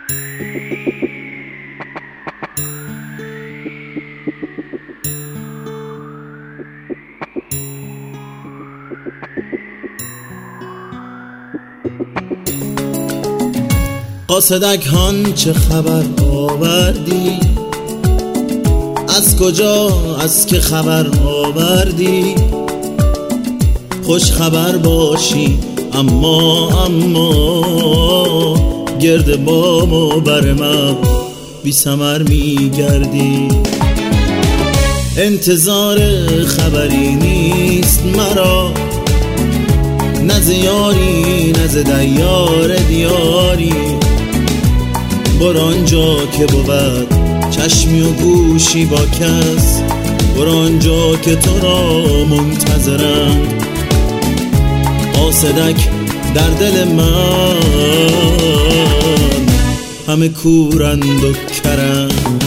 قاصدک هان چه خبر آوردی؟ از کجا از که خبر آوردی؟ خوش خبر باشی اما گرد بام و بر من بی ثمر می گردی. انتظار خبری نیست مرا، نه ز یاری نه ز دیار دیاری. برو آنجا که بود چشمی و گوشی با کس، برو آنجا که تو را منتظرند. قاصدک در دل من همه کورند و کرند.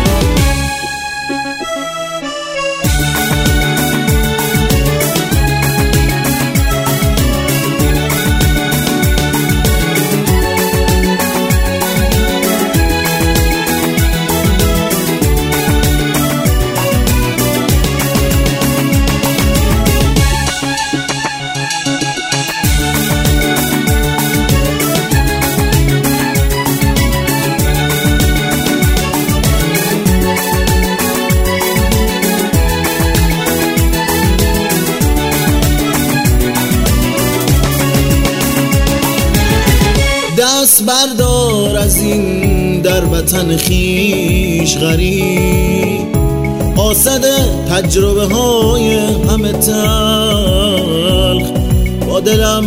دست بردار از این در وطن خیش غریب، قاصد تجربه های همه تلخ. با دلم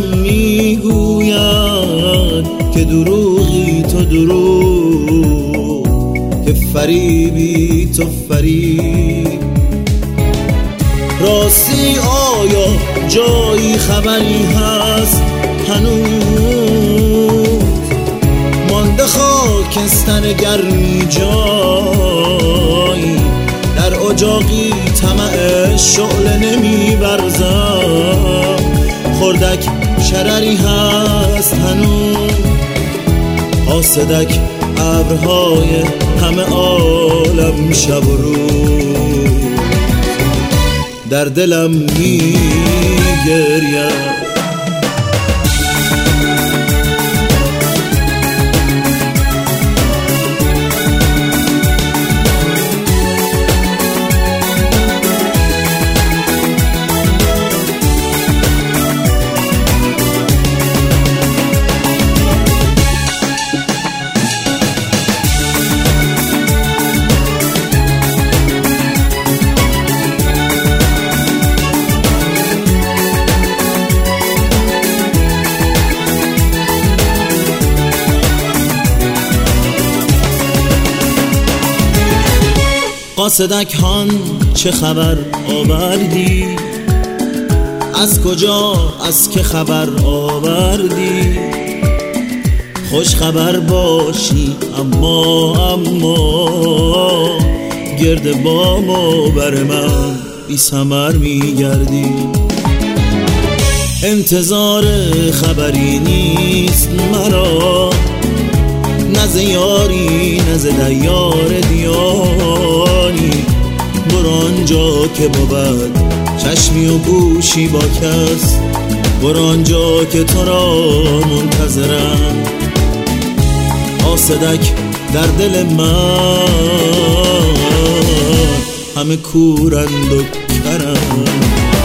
میگوید که دروغی تو دروغ، که فریبی تو فریب. راستی آیا جایی خبری هست هنوز؟ مانده خاکستر گرمی جایی، در اجاقی طمع شعله نمی برزم. خردک شرری هست هنوز، قاصدک ابرهای همه عالم شب و روز در دلم می گرید. قاصدک هان چه خبر آوردی؟ از کجا از که خبر آوردی؟ خوش خبر باشی اما گرد بام و بر من بی ثمر می گردی. انتظار خبری نیست مرا، نه ز یاری نه ز دیار دیاری. برو آنجا که بود چشمی و گوشی با کس، برو آنجا که تو را منتظرم. قاصدک در دل من همه کورند و کرند.